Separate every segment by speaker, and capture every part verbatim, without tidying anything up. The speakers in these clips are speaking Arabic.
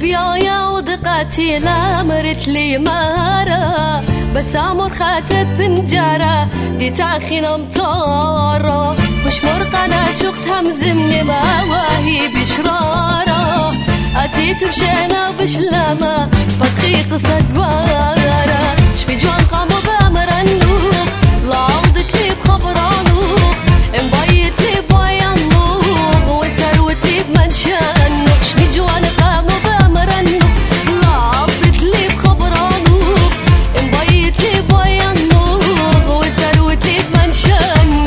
Speaker 1: بيايا ودقاتي لا مرت لي مهارة بس امر خاتت بنجارة دي تاخينا مطارة مش مرقنا شخت همزمني ما واهي بشرارة اتيت بشينا بشلامة بطخيط صقوارة شبي جوان قاموا بامرنو لا عودت لي بخبرانو مبيت لي بويانو وثروت لي بمنشانو شبي جوان قاموا بامرنو لا عودت لي بخبرانو مبيت لي بويانو وثروت لي بمنشانو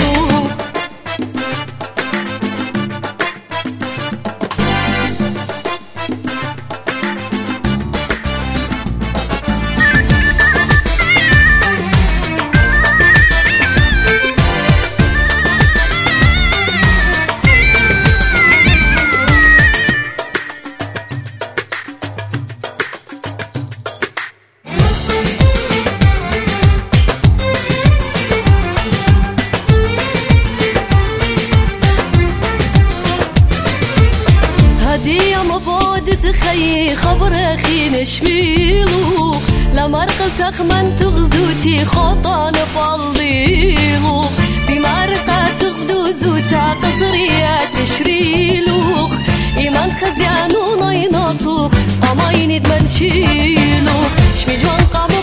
Speaker 1: هدية مبعد تخيي خبر أخي نشميلو لما رقلت أخمن تغزوتي خطان بقلبيلو بمارقة تغدو زوتا قطرية تشريلو إيمان خزيانو نايناتو قمايني دمنشيلو شمي جوان قام